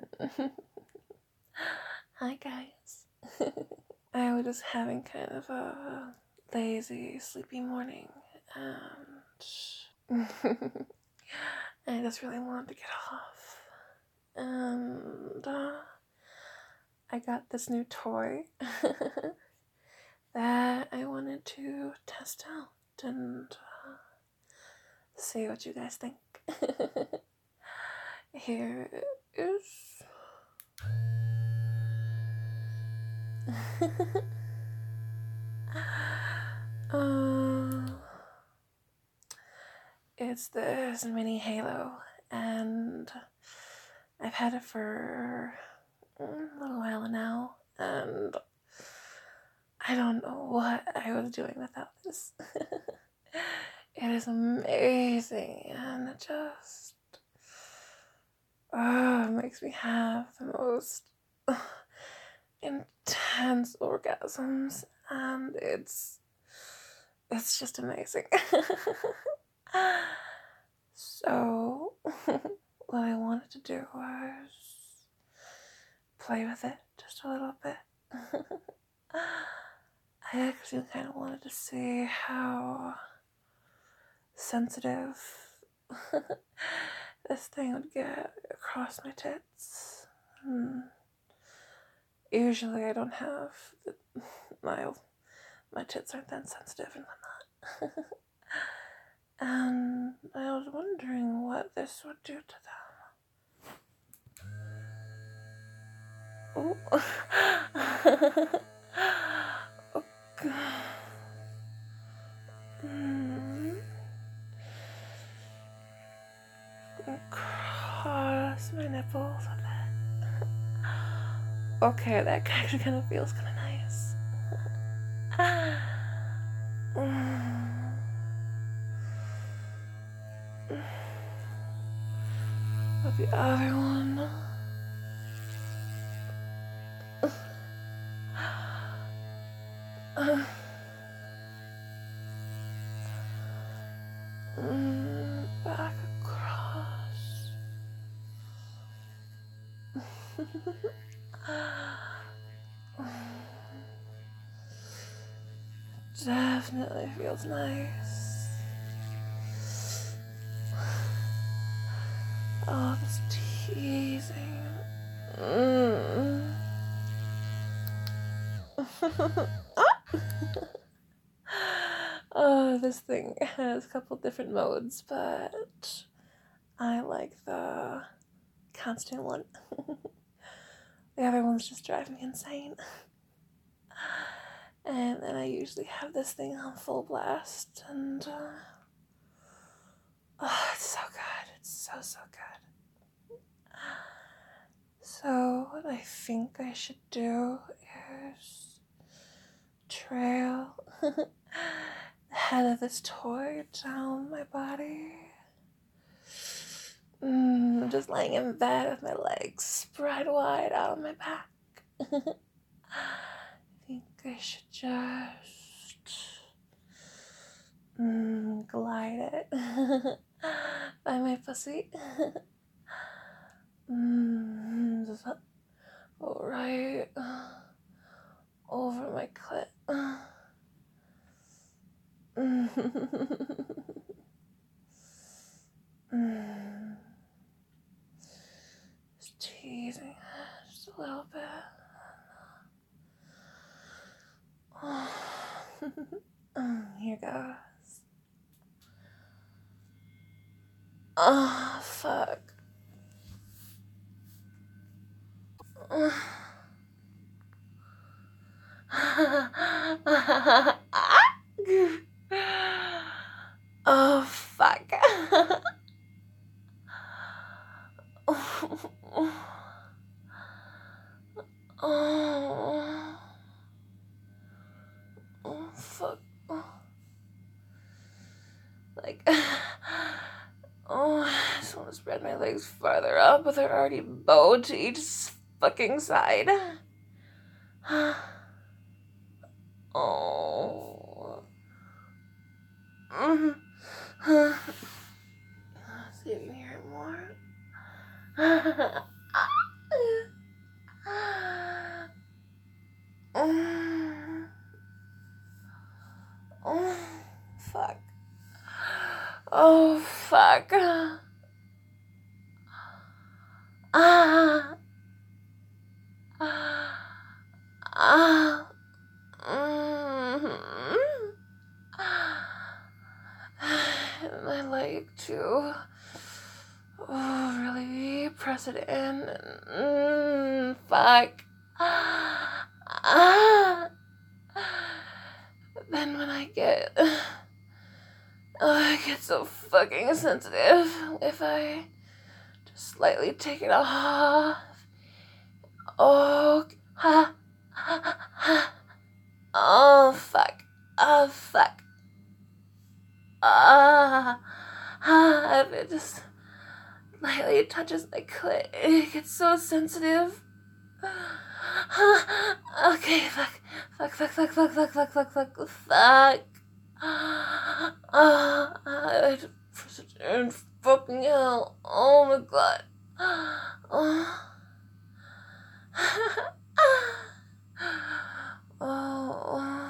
Hi guys. I was just having kind of a lazy, sleepy morning, and I just really wanted to get off. And I got this new toy that I wanted to test out and see what you guys think. Here is. uh, it's this mini Halo, and I've had it for a little while now, and I don't know what I was doing without this. It is amazing, and it just makes me have the most intense orgasms, and it's just amazing. So, what I wanted to do was play with it just a little bit. I actually kind of wanted to see how sensitive this thing would get across my tits. Usually I don't have my tits aren't that sensitive and whatnot. And I was wondering what this would do to them. Oh. Oh God. Cross my nipples a bit. Okay, that actually kind of feels kind of nice. But the other one. Back across. Definitely feels nice. Oh, this teasing. Oh, this thing has a couple different modes, but I like the constant one. The other ones just drive me insane. And then I usually have this thing on full blast, and oh, it's so good. It's so good. So what I think I should do is trail the head of this toy down my body. I'm just laying in bed with my legs spread wide out on my back. I think I should just glide it by my pussy. Just go right over my clit. Just teasing just a little bit. Here goes. Oh, fuck. Oh, fuck. Oh, fuck. Like, oh, I just want to spread my legs farther up, but they're already bowed to each fucking side. Oh. See if you can hear it more. fuck. Ah. Ah. My leg too. Oh, really press it in. Fuck. Ah. Then when I get so fucking sensitive if I just slightly take it off. Oh, oh, fuck. Oh, fuck. If it just lightly touches my clit, it gets so sensitive. Okay, fuck. I press it in fucking hell. Oh my god. Oh.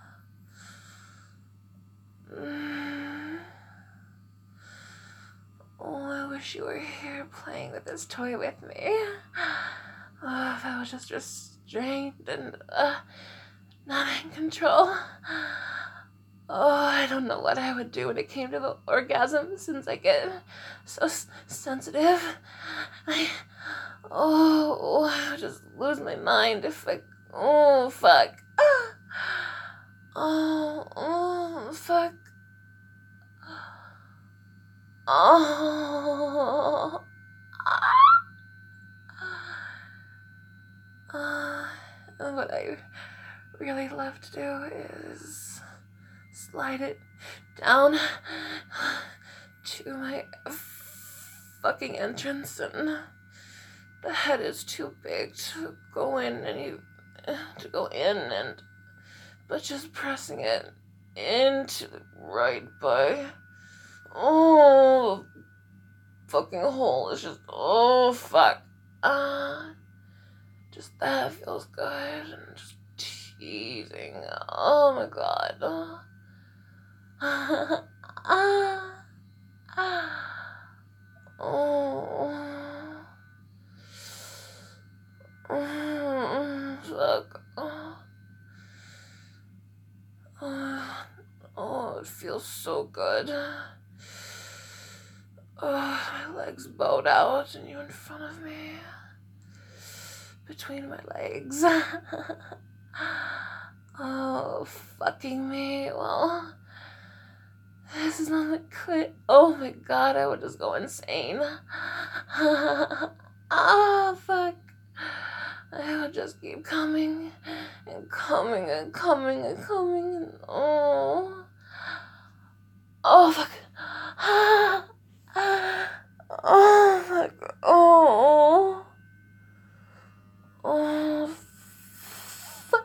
Oh, I wish you were here playing with this toy with me. Oh, if I was just restrained and not in control. Oh, I don't know what I would do when it came to the orgasm, since I get so sensitive. I would just lose my mind if I... Oh, fuck. Oh, fuck. Oh. What I really love to do is slide it down to my fucking entrance, and the head is too big to go in but just pressing it into the right by. Oh, the fucking hole is just, oh fuck. Just that feels good, and just teasing. Oh my god. Fuck. It feels so good. My legs bowed out, and you in front of me. Between my legs. Oh, fucking me. Well, this is not the clit. Oh my god, I would just go insane. Fuck. I would just keep coming and coming and coming and coming and oh, fuck. Oh, fuck. Oh, fuck.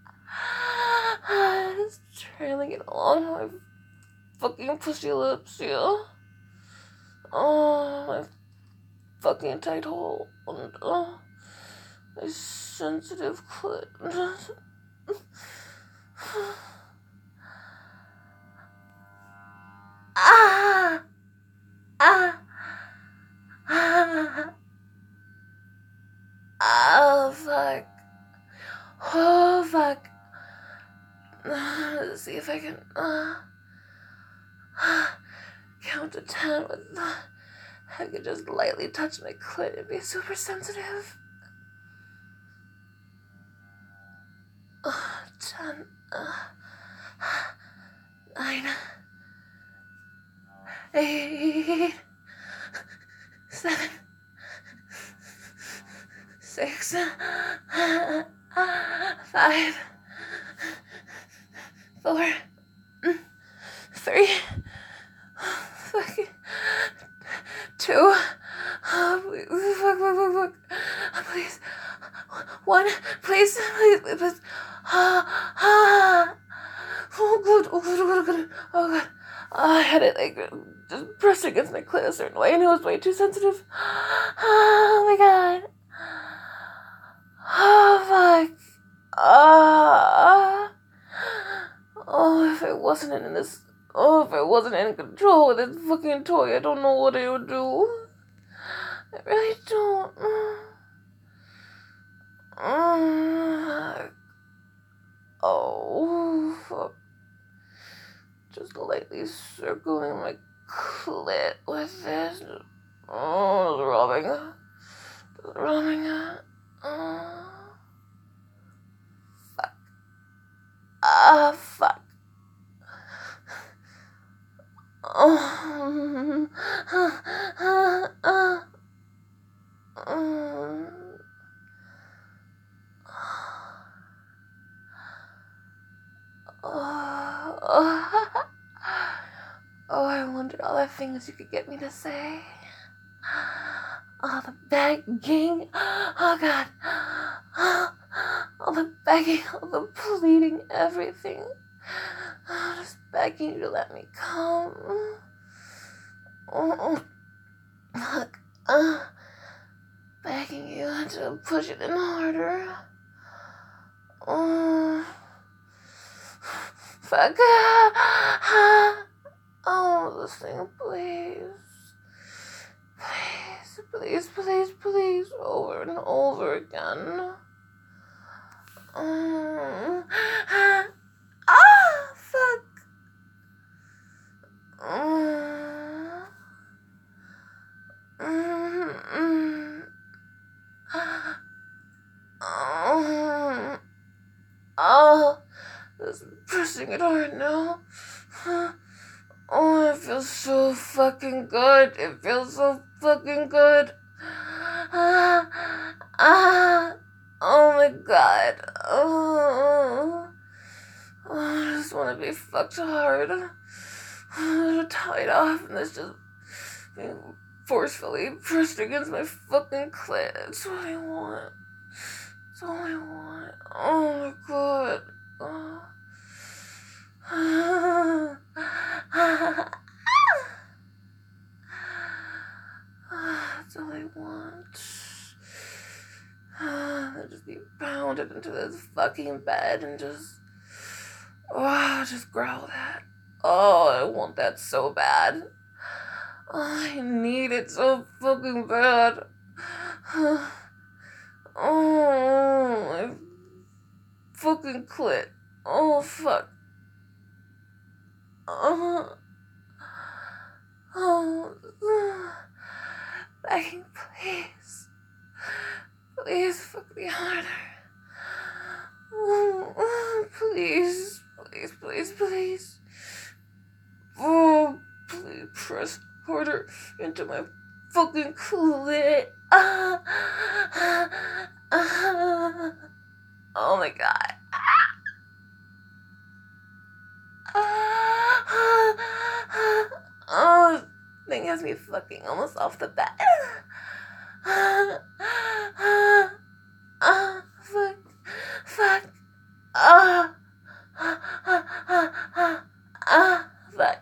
Just trailing it along my fucking pussy lips, yeah. Oh, my fucking tight hole and my sensitive clit. Oh, fuck. Oh, fuck. Let's see if I can count to 10 with I could just lightly touch my clit and be super sensitive. 10, 9, 8, 7, 6, 5, 4, 3, 2, fuck, please, 1, please. Oh god, I had it like just pressed against my clit a certain way, and it was way too sensitive. Oh my god. Oh fuck. If I wasn't in this Oh, if I wasn't in control with this fucking toy, I don't know what I would do. I really don't. Oh, fuck. Just lightly circling my clit with this. Oh, it's rubbing. It's rubbing. Fuck. Fuck. Oh. Oh, I wondered all the things you could get me to say. All the begging. Oh, God. All the begging, all the pleading, everything. Just begging you to let me come. Look. Begging you to push it in harder. Fuck. Oh, this thing, please. Please, please, please, over and over again. Fuck. Oh, this pressing it hard now. Oh, it feels so fucking good. It feels so fucking good. Oh my God. I just want to be fucked hard. Tied off and this just being forcefully pressed against my fucking clit. That's what I want. That's all I want. Oh my God. That's all I want. I'll just be pounded into this fucking bed and just growl that. Oh, I want that so bad. I need it so fucking bad. Oh, my fucking clit. Oh, fuck. Oh, begging, please. Please fuck me harder. Please, please, please, please. Oh, please press harder into my fucking clit. Oh my God. Oh, thing has me fucking almost off the bed. Fuck. Fuck. Fuck.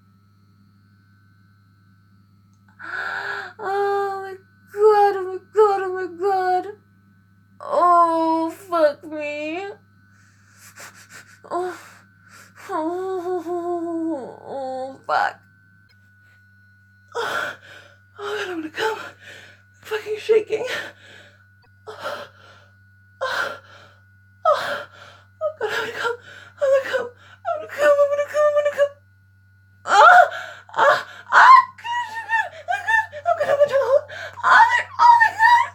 Oh my God, oh my God, oh my God. Oh, fuck me. Oh, fuck. Oh, God, I'm gonna come. I'm fucking shaking. Oh, God, I'm gonna come. I'm gonna come. I'm gonna come. I'm gonna come. I'm gonna come. I'm good. I'm good. Oh my God. Oh my God.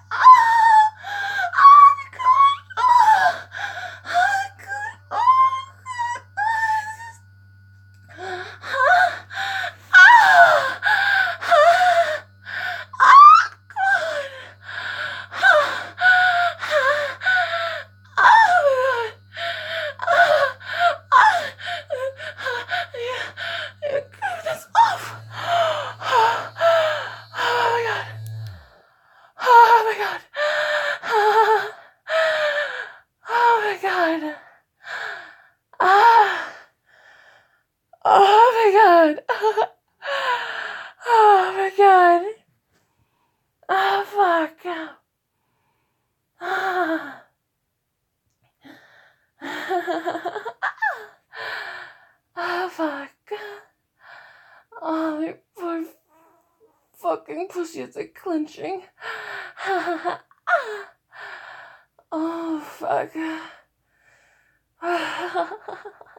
Oh my God. Oh, fuck. Oh, fuck. fucking pussy is like clenching. Oh, fuck.